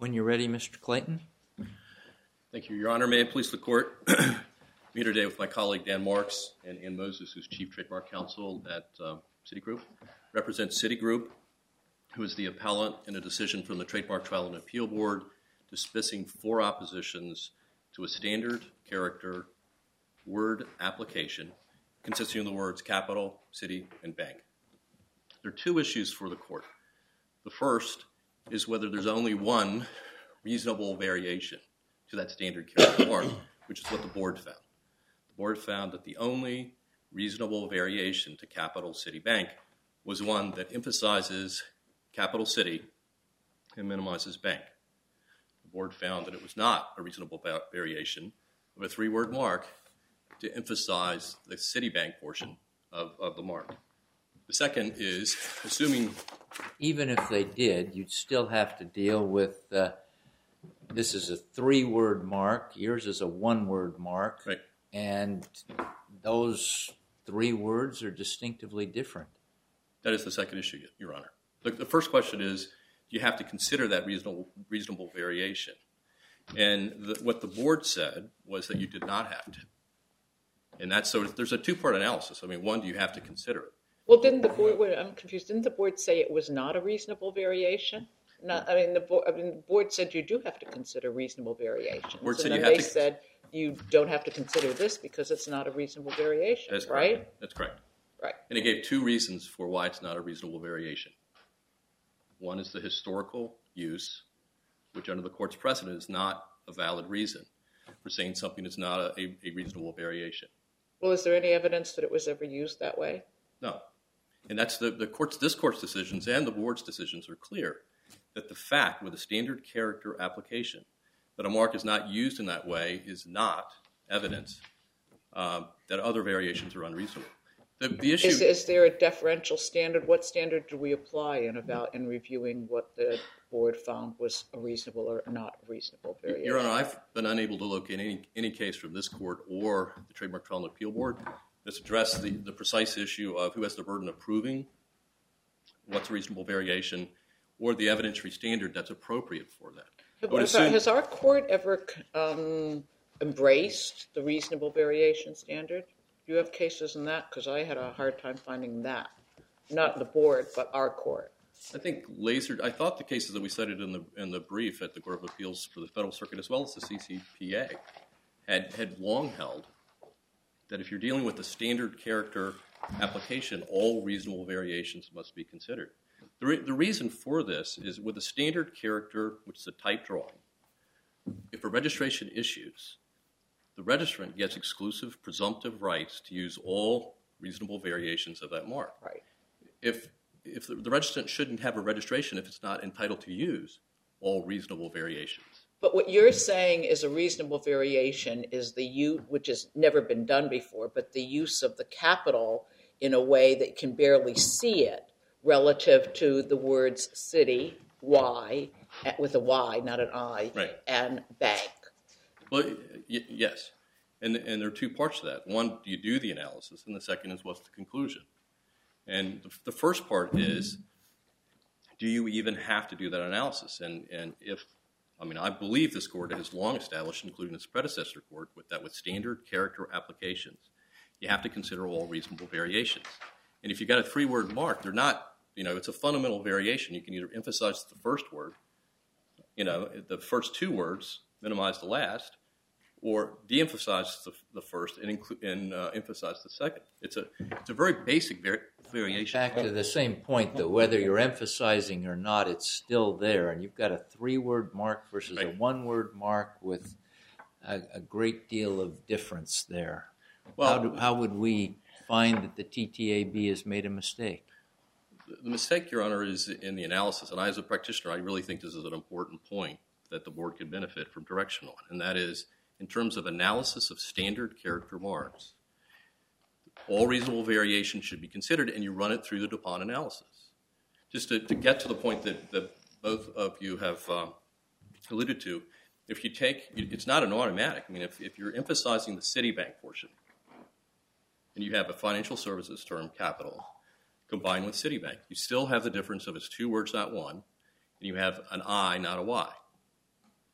When you're ready, Mr. Clayton. Thank you, Your Honor. May it please the Court. I'm here today with my colleague Dan Marks and Ann Moses, who's Chief Trademark Counsel at Citigroup. Represents Citigroup, who is the appellant in a decision from the Trademark Trial and Appeal Board dismissing 4 oppositions to a standard character word application consisting of the words capital, city, and bank. There are 2 issues for the Court. The first is whether there's only one reasonable variation to that standard character mark, which is what the Board found. The Board found that the only reasonable variation to capital, city, bank was one that emphasizes capital city and minimizes bank. The Board found that it was not a reasonable variation of a 3-word mark to emphasize the Citibank portion of the mark. The second is, assuming... Even if they did, you'd still have to deal with, this is a 3-word mark, yours is a 1-word mark, right. And those 3 words are distinctively different. That is the second issue, Your Honor. The first question is, you have to consider that reasonable variation. And what the Board said was that you did not have to. And that's so there's a 2-part analysis. I mean, one, do you have to consider it? Well, didn't the Board? Wait, I'm confused. Didn't the Board say it was not a reasonable variation? The Board said you do have to consider reasonable variations. Board said and then they said you don't have to consider this because it's not a reasonable variation. That's right? Correct. That's correct. Right. And it gave 2 reasons for why it's not a reasonable variation. One is the historical use, which under the Court's precedent is not a valid reason for saying something is not a reasonable variation. Well, is there any evidence that it was ever used that way? No. And that's this Court's decisions and the Board's decisions are clear that the fact with a standard character application that a mark is not used in that way is not evidence that other variations are unreasonable. The issue is there a deferential standard? What standard do we apply in reviewing what the Board found was a reasonable or not reasonable variation? Your Honor, I've been unable to locate any case from this Court or the Trademark Trial and Appeal Board that's addressed the precise issue of who has the burden of proving what's a reasonable variation or the evidentiary standard that's appropriate for that. Has our Court ever embraced the reasonable variation standard? Do you have cases in that? Because I had a hard time finding that. Not the Board, but our Court. I think I thought the cases that we cited in the brief at the Court of Appeals for the Federal Circuit as well as the CCPA had long held that if you're dealing with a standard character application, all reasonable variations must be considered. The reason for this is with a standard character, which is a type drawing, if a registration issues, the registrant gets exclusive presumptive rights to use all reasonable variations of that mark. Right. If the registrant shouldn't have a registration if it's not entitled to use all reasonable variations. But what you're saying is a reasonable variation is the use, which has never been done before, but the use of the capital in a way that can barely see it relative to the words city, Y, with a Y, not an I, right, and bank. Well, yes. And there are 2 parts to that. One, you do the analysis, and the second is what's the conclusion. And the first part is, do you even have to do that analysis? And I believe this Court has long established, including its predecessor court, with standard character applications, you have to consider all reasonable variations. And if you've got a 3-word mark, they're not, it's a fundamental variation. You can either emphasize the first word, the first 2 words, minimize the last, or de-emphasize the first and emphasize the second. It's a very basic variation. Back to the same point, though, whether you're emphasizing or not, it's still there. And you've got a 3-word mark versus a 1-word mark with a great deal of difference there. Well, how would we find that the TTAB has made a mistake? The mistake, Your Honor, is in the analysis. And I, as a practitioner, I really think this is an important point that the Board could benefit from direction on. And that is, in terms of analysis of standard character marks, all reasonable variations should be considered, and you run it through the DuPont analysis. Just to get to the point that both of you have alluded to, if you take, it's not an automatic. I mean, if you're emphasizing the Citibank portion, and you have a financial services term, capital, combined with Citibank, you still have the difference of it's 2 words, not 1, and you have an I, not a Y.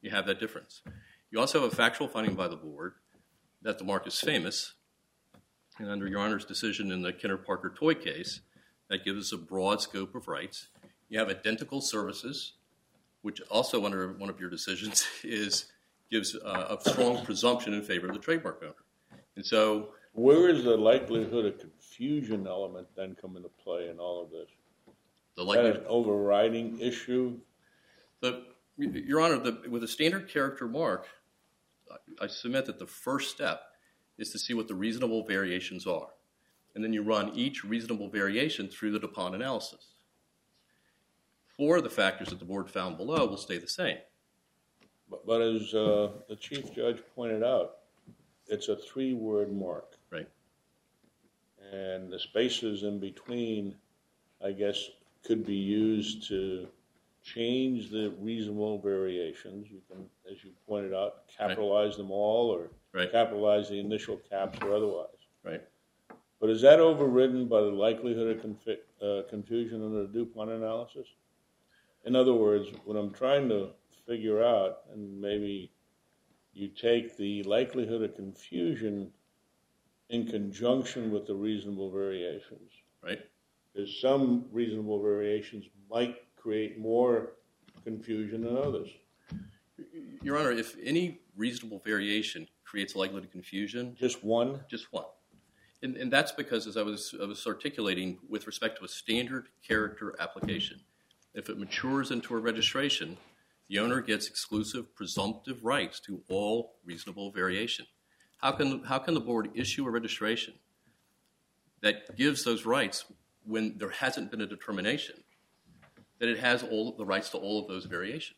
You have that difference. You also have a factual finding by the board that the mark is famous, and under Your Honor's decision in the Kenner-Parker toy case, that gives us a broad scope of rights. You have identical services, which also under one of your decisions gives a strong presumption in favor of the trademark owner. And so, where is the likelihood of confusion element then come into play in all of this? the Is that likelihood, an overriding issue? Your Honor, with a standard character mark, I submit that the first step is to see what the reasonable variations are. And then you run each reasonable variation through the DuPont analysis. 4 of the factors that the board found below will stay the same. But as the Chief Judge pointed out, it's a 3-word mark. Right. And the spaces in between, I guess, could be used to change the reasonable variations. You can, as you pointed out, capitalize them all or capitalize the initial caps or otherwise. Right. But is that overridden by the likelihood of confusion under the DuPont analysis? In other words, what I'm trying to figure out, and maybe you take the likelihood of confusion in conjunction with the reasonable variations. Right. Because some reasonable variations might create more confusion than others. Your Honor, if any reasonable variation creates a likelihood of confusion, Just one? just one. And that's because, as I was articulating, with respect to a standard character application, if it matures into a registration, the owner gets exclusive presumptive rights to all reasonable variation. How can the board issue a registration that gives those rights when there hasn't been a determination that it has all the rights to all of those variations?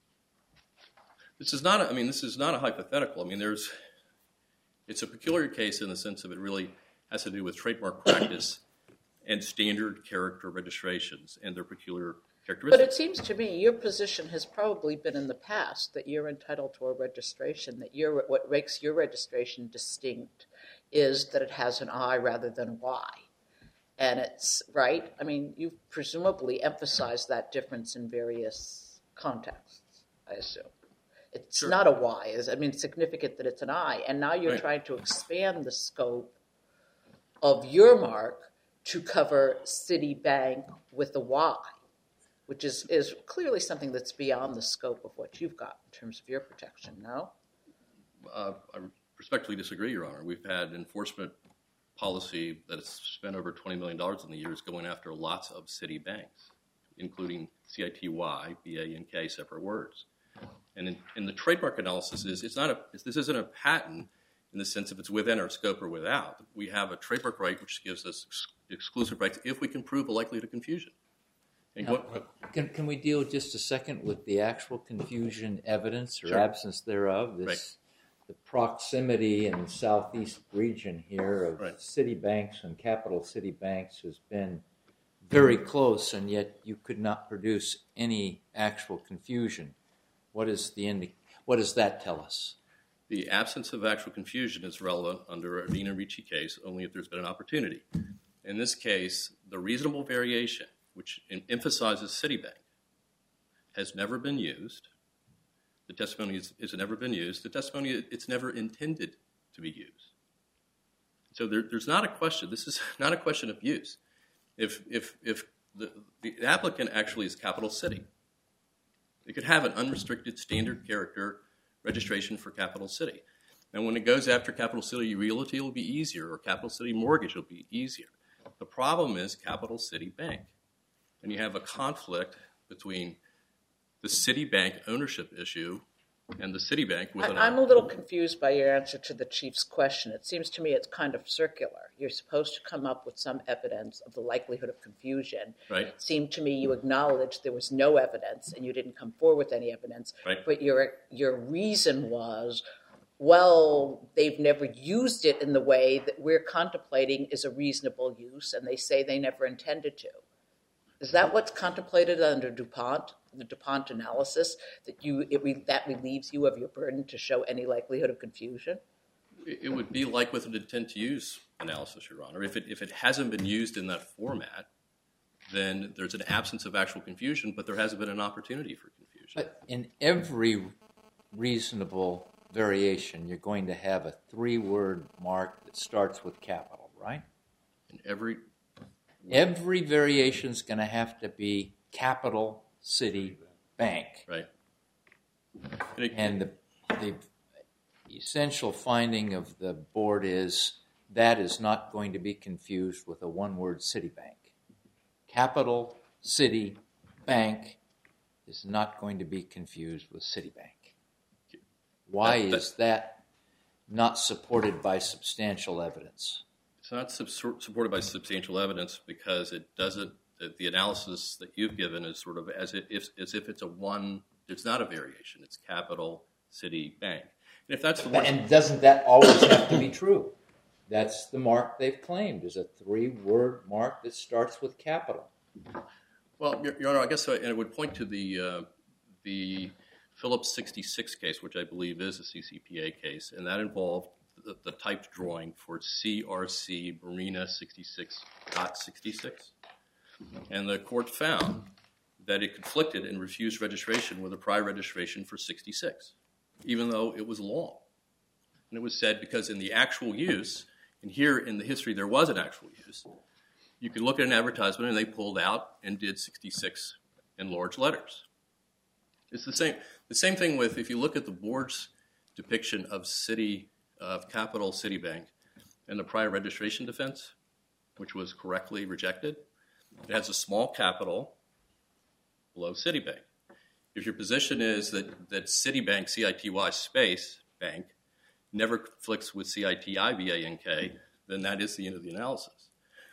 This is not a hypothetical. It's a peculiar case in the sense of it really has to do with trademark practice and standard character registrations and their peculiar characteristics. But it seems to me your position has probably been in the past that you're entitled to a registration, that what makes your registration distinct is that it has an I rather than Y. And it's, right? You've presumably emphasized that difference in various contexts, I assume. It's Sure. not a Y. It's significant that it's an I. And now you're trying to expand the scope of your mark to cover Citibank with a Y, which is clearly something that's beyond the scope of what you've got in terms of your protection, no? I respectfully disagree, Your Honor. We've had enforcement policy that has spent over $20 million in the years going after lots of city banks, including CITY, BA, and K, separate words. And in the trademark analysis, this isn't a patent in the sense of it's within our scope or without. We have a trademark right which gives us exclusive rights if we can prove a likelihood of confusion. Can we deal just a second with the actual confusion evidence or absence thereof? The proximity in the southeast region here of city banks and capital city banks has been very close, and yet you could not produce any actual confusion. What does that tell us? The absence of actual confusion is relevant under a Vina Ricci case only if there's been an opportunity. In this case, the reasonable variation, which emphasizes Citibank, has never been used. The testimony has never been used. The testimony, it's never intended to be used. So there's not a question. This is not a question of use. If the applicant actually is capital city, it could have an unrestricted standard character registration for capital city. And when it goes after capital city realty, will be easier, or capital city mortgage will be easier. The problem is capital city bank. And you have a conflict between the Citibank ownership issue and the Citibank with I'm a little confused by your answer to the Chief's question. It seems to me it's kind of circular. You're supposed to come up with some evidence of the likelihood of confusion. Right. It seemed to me you acknowledged there was no evidence and you didn't come forward with any evidence. Right. But your reason was, well, they've never used it in the way that we're contemplating is a reasonable use, and they say they never intended to. Is that what's contemplated under DuPont, the DuPont analysis, that that relieves you of your burden to show any likelihood of confusion? It would be like with an intent to use analysis, Your Honor. If it hasn't been used in that format, then there's an absence of actual confusion, but there hasn't been an opportunity for confusion. But in every reasonable variation, you're going to have a 3-word mark that starts with capital, right? And every variation is going to have to be capital city bank. right. And the essential finding of the board is that is not going to be confused with a 1-word Citibank. Capital City Bank is not going to be confused with Citibank. Why is that not supported by substantial evidence? It's not supported by substantial evidence because it doesn't. The analysis that you've given is sort of as if it's a one. It's not a variation. It's capital city bank. And if that's the one, and doesn't that always have to be true? That's the mark they've claimed is a 3-word mark that starts with capital. well, Your Honor, I guess and it would point to the Phillips 66 case, which I believe is a CCPA case, and that involved the typed drawing for CRC Marina 66.66. And the court found that it conflicted and refused registration with a prior registration for 66, even though it was long. And it was said because in the actual use, and here in the history there was an actual use, you could look at an advertisement and they pulled out and did 66 in large letters. It's the same thing with, if you look at the board's depiction of capital Citibank and the prior registration defense, which was correctly rejected, it has a small capital below Citibank. If your position is that Citibank, C-I-T-Y space bank, never conflicts with C-I-T-I-B-A-N-K, then that is the end of the analysis.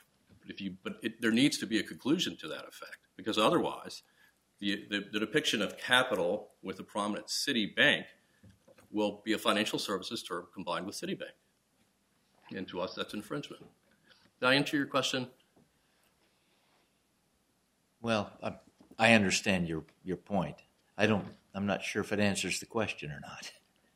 There needs to be a conclusion to that effect, because otherwise the depiction of capital with a prominent Citibank will be a financial services term combined with Citibank. And to us, that's infringement. Did I answer your question? Well, I understand your point. I'm not sure if it answers the question or not.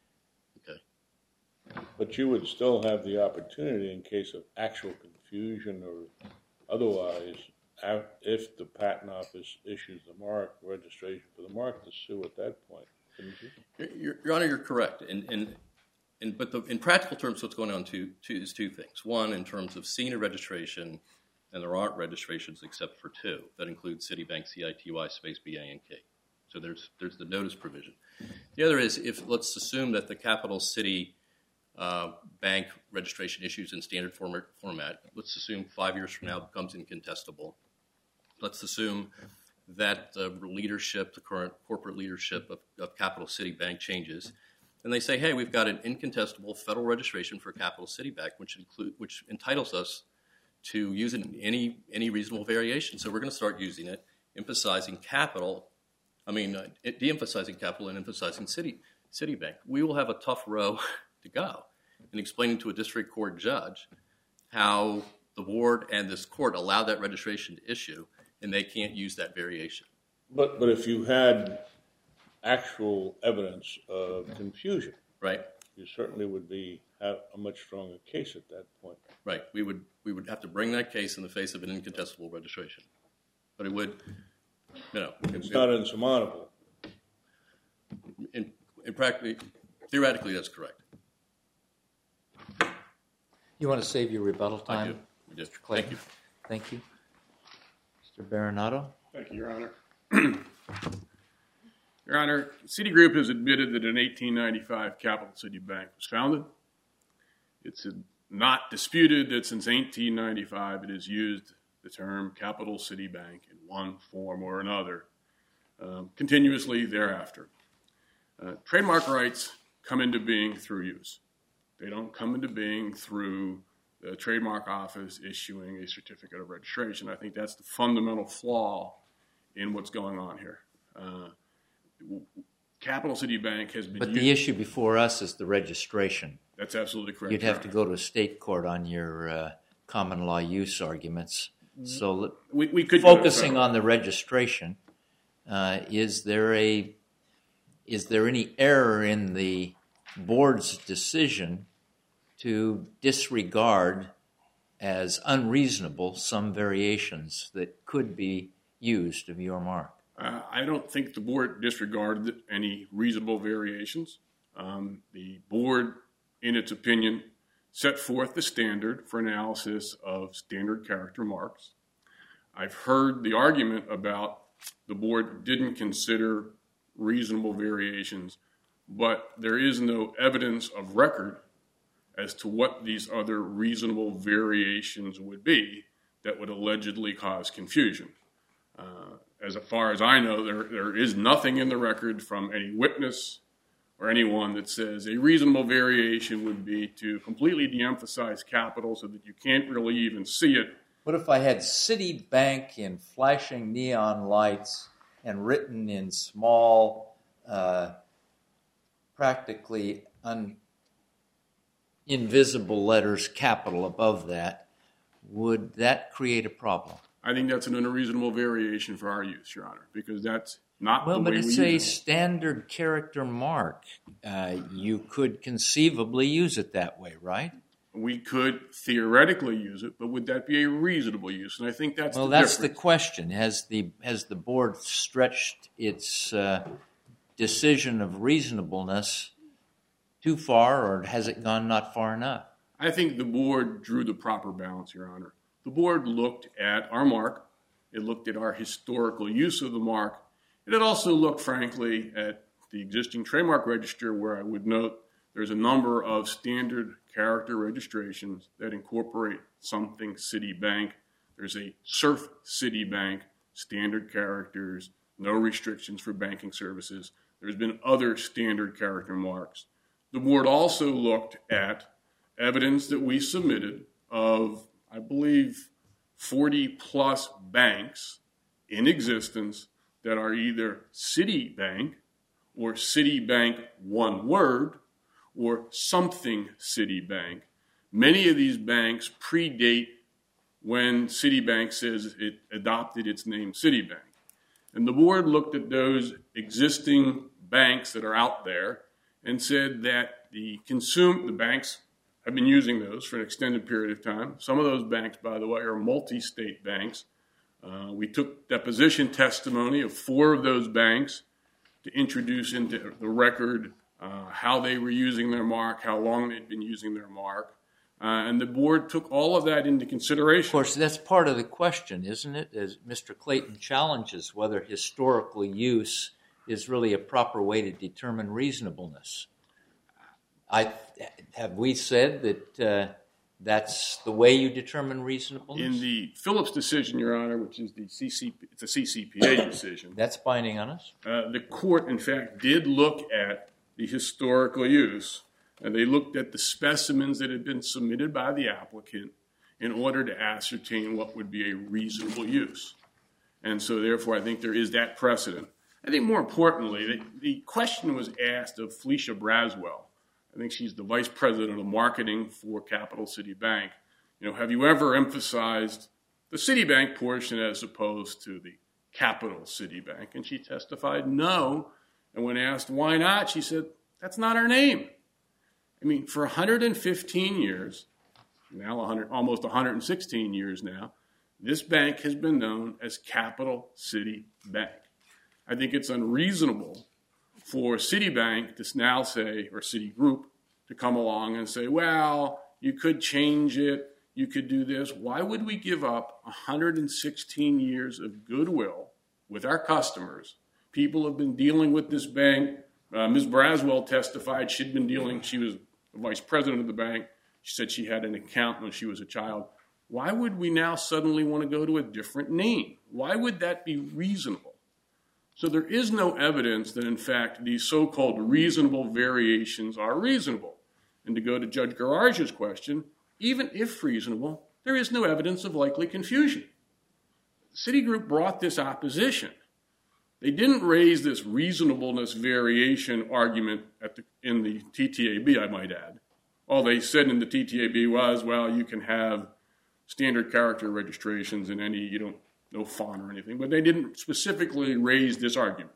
Okay. But you would still have the opportunity in case of actual confusion or otherwise, if the patent office issues the mark, registration for the mark, to sue at that point, couldn't you? Your Honor, you're correct. But in practical terms, what's going on is two things. One, in terms of SINA registration, and there aren't registrations except for 2. That includes Citibank, C-I-T-Y space B-A-N-K. So there's the notice provision. The other is, let's assume that the capital city bank registration issues in standard format. Let's assume 5 years from now it becomes incontestable. Let's assume that the current corporate leadership of Capital City Bank changes, and they say, hey, we've got an incontestable federal registration for Capital City Bank, which entitles us to use it in any reasonable variation. So we're going to start using it, de-emphasizing capital and emphasizing Citibank. We will have a tough row to go in explaining to a district court judge how the board and this court allow that registration to issue, and they can't use that variation. But if you had actual evidence of confusion, right, you certainly would have a much stronger case at that point. Right. We would have to bring that case in the face of an incontestable registration. But it would, it's not insurmountable. Theoretically, that's correct. You want to save your rebuttal time? I do. Yes. Mr. Clayton? Thank you. Mr. Baronato? Thank you, Your Honor. Your Honor, Citigroup has admitted that in 1895 Capital City Bank was founded. It's not disputed that since 1895 it has used the term Capital City Bank in one form or another continuously thereafter. Trademark rights come into being through use. They don't come into being through the trademark office issuing a certificate of registration. I think that's the fundamental flaw in what's going on here. Capital City Bank has been But the issue before us is the registration. That's absolutely correct. You'd have to go to a state court on your common law use arguments. So we could focusing on the registration, is there any error in the board's decision to disregard as unreasonable some variations that could be used of your mark? I don't think the board disregarded any reasonable variations. The board, in its opinion, set forth the standard for analysis of standard character marks. I've heard the argument about the board didn't consider reasonable variations, but there is no evidence of record as to what these other reasonable variations would be that would allegedly cause confusion. As far as I know, there is nothing in the record from any witness or anyone that says a reasonable variation would be to completely de-emphasize capital so that you can't really even see it. What if I had Citibank in flashing neon lights and written in small, practically invisible letters, capital above that? Would that create a problem? I think that's an unreasonable variation for our use, Your Honor, because that's not the way we Well, but it's a use it. standard character mark. You could conceivably use it that way, right? We could theoretically use it, but would that be a reasonable use? And I think that's Well, the that's the difference. question. Has the board stretched its decision of reasonableness too far, or has it gone not far enough? I think the board drew the proper balance, Your Honor. The board looked at our mark. It looked at our historical use of the mark. And it also looked, frankly, at the existing trademark register, where I would note there's a number of standard character registrations that incorporate something Citibank. There's a Surf Citibank, standard characters, no restrictions for banking services. There's been other standard character marks. The board also looked at evidence that we submitted of, I believe, 40-plus banks in existence that are either Citibank or Citibank one word or something Citibank. Many of these banks predate when Citibank says it adopted its name Citibank. And the board looked at those existing banks that are out there and said that the banks have been using those for an extended period of time. Some of those banks, by the way, are multi-state banks. We took deposition testimony of 4 of those banks to introduce into the record how they were using their mark, how long they'd been using their mark. And the board took all of that into consideration. Of course, that's part of the question, isn't it? As Mr. Clayton challenges whether historical use is really a proper way to determine reasonableness. Have we said that that's the way you determine reasonableness? In the Phillips decision, Your Honor, which is it's a CCPA decision. That's binding on us? The court, in fact, did look at the historical use, and they looked at the specimens that had been submitted by the applicant in order to ascertain what would be a reasonable use. And so, therefore, I think there is that precedent. I think more importantly, the question was asked of Felicia Braswell. I think she's the vice president of marketing for Capital City Bank. Have you ever emphasized the Citibank portion as opposed to the Capital City Bank? And she testified no. And when asked why not, she said, that's not our name. I mean, for 115 years, now almost 116 years now, this bank has been known as Capital City Bank. I think it's unreasonable for Citibank to now say, or Citigroup, to come along and say, well, you could change it, you could do this. Why would we give up 116 years of goodwill with our customers? People have been dealing with this bank. Ms. Braswell testified she was the vice president of the bank. She said she had an account when she was a child. Why would we now suddenly want to go to a different name? Why would that be reasonable? So there is no evidence that, in fact, these so-called reasonable variations are reasonable. And to go to Judge Garage's question, even if reasonable, there is no evidence of likely confusion. Citigroup brought this opposition. They didn't raise this reasonableness variation argument in the TTAB, I might add. All they said in the TTAB was, well, you can have standard character registrations in no font or anything, but they didn't specifically raise this argument.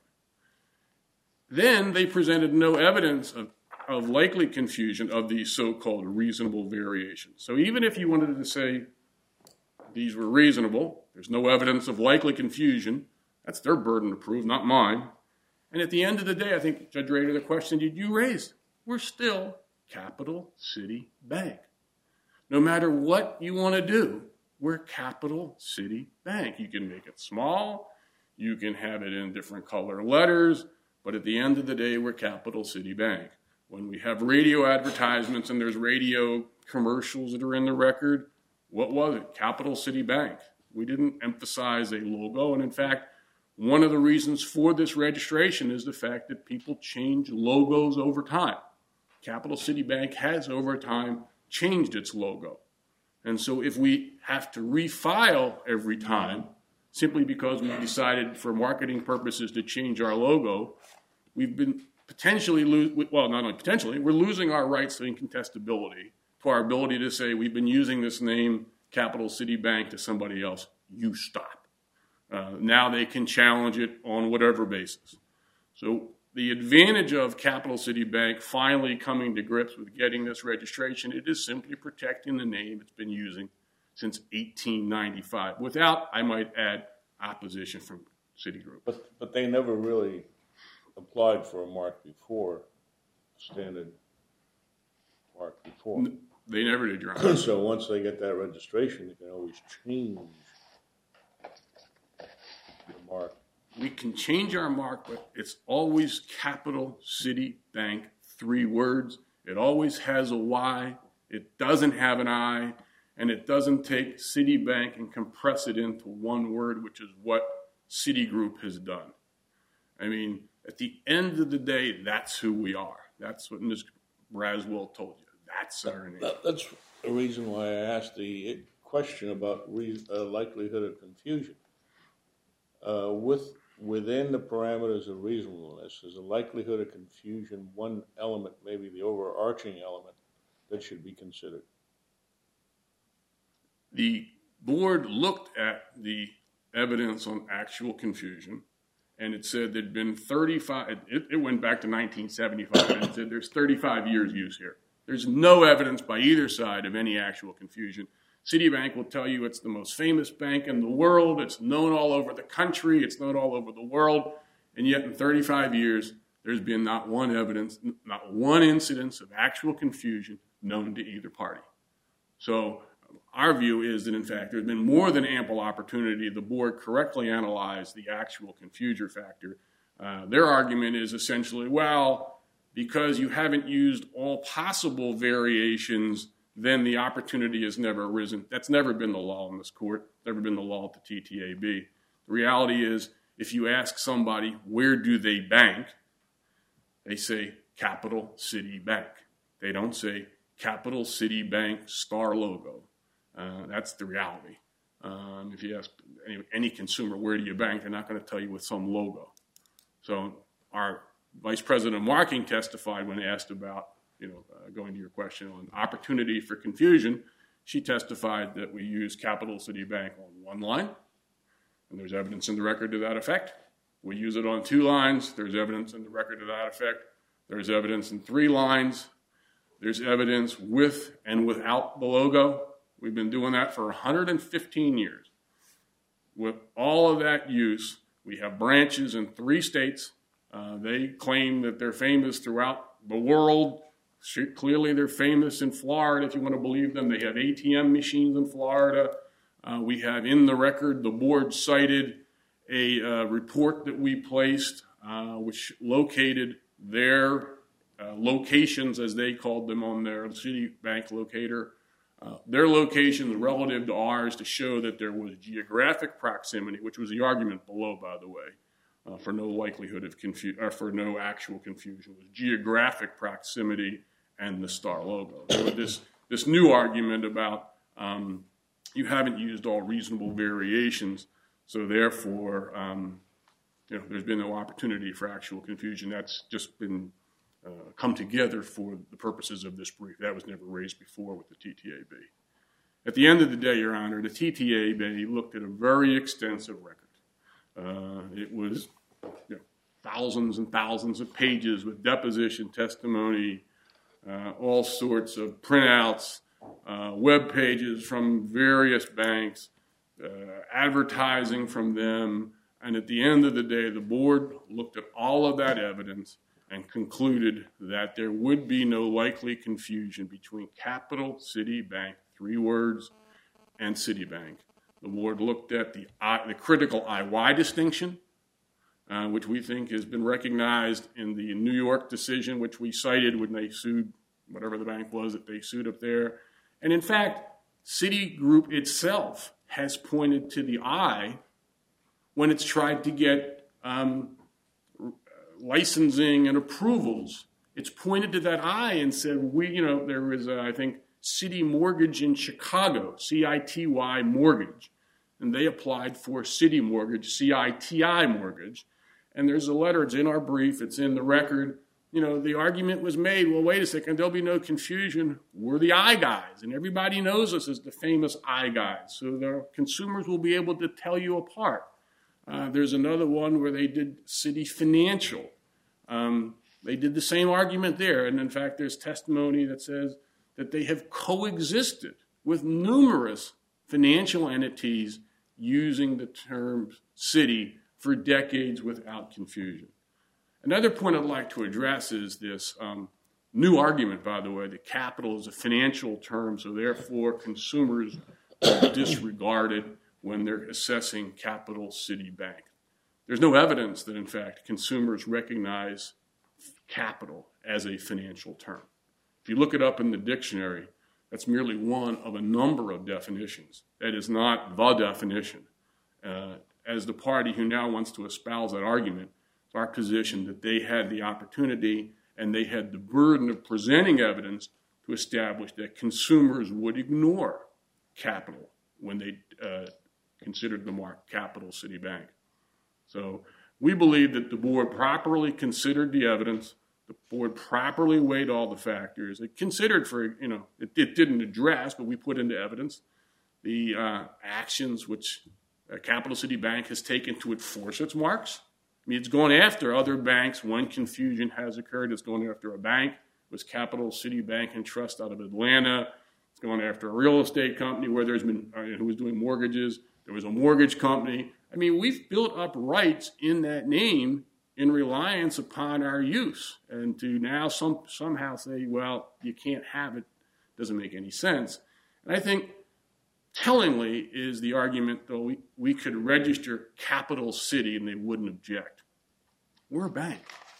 Then they presented no evidence of likely confusion of these so-called reasonable variations. So even if you wanted to say these were reasonable, there's no evidence of likely confusion, That's their burden to prove, not mine. And at the end of the day, I think, Judge Rader, the question that you raised, we're still Capital City Bank. No matter what you want to do, we're Capital City Bank. You can make it small, you can have it in different color letters, but at the end of the day, we're Capital City Bank. When we have radio advertisements and there's radio commercials that are in the record, what was it? Capital City Bank. We didn't emphasize a logo, and in fact, one of the reasons for this registration is the fact that people change logos over time. Capital City Bank has, over time, changed its logo. And so if we have to refile every time, simply because we decided for marketing purposes to change our logo, we've been potentially, not only potentially, we're losing our rights to incontestability, to our ability to say we've been using this name, Capital City Bank, to somebody else. You stop. Now they can challenge it on whatever basis. So the advantage of Capital City Bank finally coming to grips with getting this registration, it is simply protecting the name it's been using since 1895, without, I might add, opposition from Citigroup. But they never really applied for a mark before, standard mark before. They never did, Your Honor. So once they get that registration, they can always change the mark. We can change our mark, but it's always Capital City Bank, 3 words. It always has a Y. It doesn't have an I. And it doesn't take Citibank and compress it into one word, which is what Citigroup has done. I mean, at the end of the day, that's who we are. That's what Ms. Braswell told you. That's our name. That's the reason why I asked the question about likelihood of confusion. Within the parameters of reasonableness, is the likelihood of confusion one element, maybe the overarching element, that should be considered? The board looked at the evidence on actual confusion, and it said there'd been 35, it went back to 1975, and it said there's 35 years use here. There's no evidence by either side of any actual confusion. Citibank will tell you it's the most famous bank in the world. It's known all over the country. It's known all over the world. And yet in 35 years, there's been not one evidence, not one incidence of actual confusion known to either party. So our view is that, in fact, there's been more than ample opportunity. The board correctly analyzed the actual confusion factor. Their argument is essentially, well, because you haven't used all possible variations, then the opportunity has never arisen. That's never been the law in this court, never been the law at the TTAB. The reality is, if you ask somebody, where do they bank, they say Capital City Bank. They don't say Capital City Bank star logo. That's the reality. If you ask any consumer, where do you bank, they're not going to tell you with some logo. So our vice president of marketing testified when asked about, going to your question on opportunity for confusion, she testified that we use Capital City Bank on one line, and there's evidence in the record to that effect. We use it on 2 lines. There's evidence in the record to that effect. There's evidence in 3 lines. There's evidence with and without the logo. We've been doing that for 115 years. With all of that use, we have branches in 3 states. They claim that they're famous throughout the world. Clearly, they're famous in Florida, if you want to believe them. They have ATM machines in Florida. We have in the record, the board cited a report that we placed, which located their locations, as they called them, on their Citibank locator. Their locations relative to ours to show that there was geographic proximity, which was the argument below, by the way, for no likelihood of confusion, or for no actual confusion, was geographic proximity and the star logo. So this new argument about you haven't used all reasonable variations, so therefore there's been no opportunity for actual confusion. That's just been come together for the purposes of this brief. That was never raised before with the TTAB. At the end of the day, Your Honor, the TTAB looked at a very extensive record. It was thousands and thousands of pages with deposition testimony, all sorts of printouts, web pages from various banks, advertising from them, And at the end of the day, the board looked at all of that evidence and concluded that there would be no likely confusion between Capital City Bank, 3 words, and Citibank. The board looked at the critical IY distinction, which we think has been recognized in the New York decision, which we cited when they sued whatever the bank was that they sued up there. And in fact, Citigroup itself has pointed to the I when it's tried to get licensing and approvals. It's pointed to that I and said, there was, I think, City Mortgage in Chicago, CITY Mortgage. And they applied for City Mortgage, CITI Mortgage. And there's a letter, it's in our brief, it's in the record. The argument was made, well, wait a second, there'll be no confusion. We're the I guys, and everybody knows us as the famous I guys. So the consumers will be able to tell you apart. There's another one where they did City Financial. They did the same argument there. And in fact, there's testimony that says that they have coexisted with numerous financial entities using the term city for decades without confusion. Another point I'd like to address is this new argument, by the way, that capital is a financial term, so therefore consumers are disregarded when they're assessing Capital City Bank. There's no evidence that, in fact, consumers recognize capital as a financial term. If you look it up in the dictionary, that's merely one of a number of definitions. That is not the definition. As the party who now wants to espouse that argument, it's our position that they had the opportunity and they had the burden of presenting evidence to establish that consumers would ignore capital when they considered the mark Capital City Bank. So we believe that the board properly considered the evidence. The board properly weighed all the factors. It considered it didn't address, but we put into evidence the actions which Capital City Bank has taken to enforce its marks. I mean, it's gone after other banks when confusion has occurred. It's gone after a bank. It was Capital City Bank and Trust out of Atlanta. It's gone after a real estate company where there's been who was doing mortgages. There was a mortgage company. I mean, we've built up rights in that name in reliance upon our use. And to now somehow say, well, you can't have it, doesn't make any sense. And I think tellingly is the argument, though, we could register Capital City and they wouldn't object. We're a bank.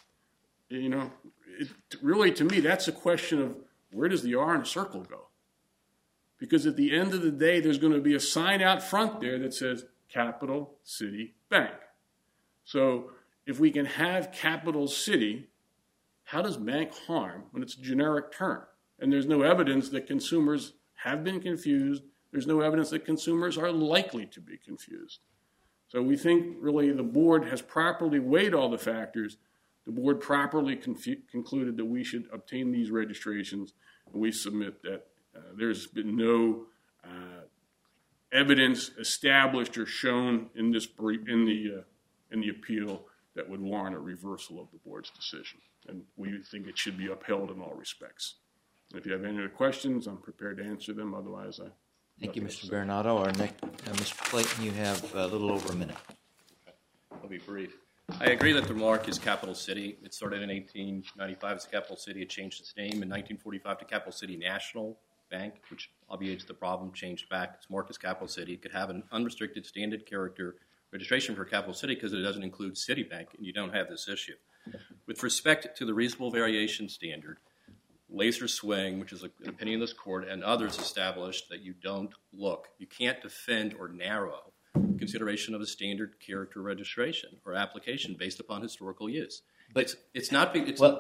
Really, to me, that's a question of where does the R in a circle go? Because at the end of the day, there's going to be a sign out front there that says Capital City Bank. So if we can have Capital City, how does bank harm when it's a generic term? And there's no evidence that consumers have been confused. There's no evidence that consumers are likely to be confused. So we think really the board has properly weighed all the factors. The board properly concluded that we should obtain these registrations, and we submit that there's been no evidence established or shown in this in the appeal that would warrant a reversal of the board's decision. And we think it should be upheld in all respects. If you have any other questions, I'm prepared to answer them. Otherwise, Thank you, Mr. Baronato. Our next, Mr. Clayton, you have a little over a minute. I'll be brief. I agree that the mark is Capital City. It started in 1895 as Capital City. It changed its name in 1945 to Capital City National Bank, which obviates the problem, changed back. Its mark is Capital City. It could have an unrestricted standard character registration for Capital City because it doesn't include Citibank, and you don't have this issue. With respect to the reasonable variation standard, Laser Swing, which is an opinion of this court, and others established that you don't look. You can't defend or narrow consideration of a standard character registration or application based upon historical use. But it's not.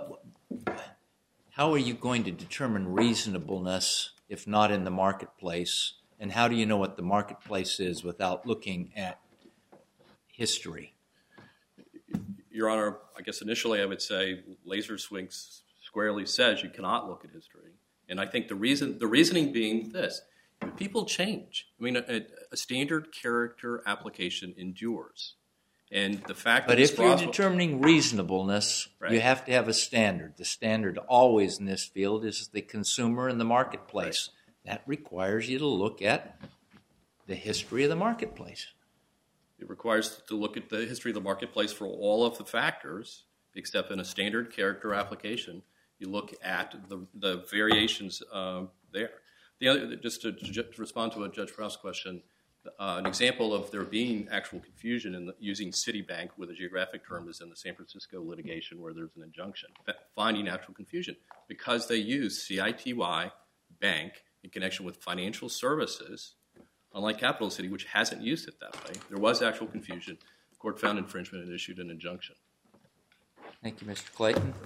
How are you going to determine reasonableness if not in the marketplace? And how do you know what the marketplace is without looking at history? Your Honor, I guess initially I would say Laser Swing squarely says you cannot look at history. And I think the reasoning being this. People change. I mean, a standard character application endures. And the fact that if you're determining reasonableness, right, you have to have a standard. The standard always in this field is the consumer and the marketplace. Right. That requires you to look at the history of the marketplace. It requires to look at the history of the marketplace for all of the factors, except in a standard character application. You look at the variations there. The other, just to respond to Judge Brown's question, an example of there being actual confusion in using Citibank with a geographic term is in the San Francisco litigation where there's an injunction. Finding actual confusion because they use CITY Bank in connection with financial services, unlike Capital City, which hasn't used it that way. There was actual confusion. The court found infringement and issued an injunction. Thank you, Mr. Clayton.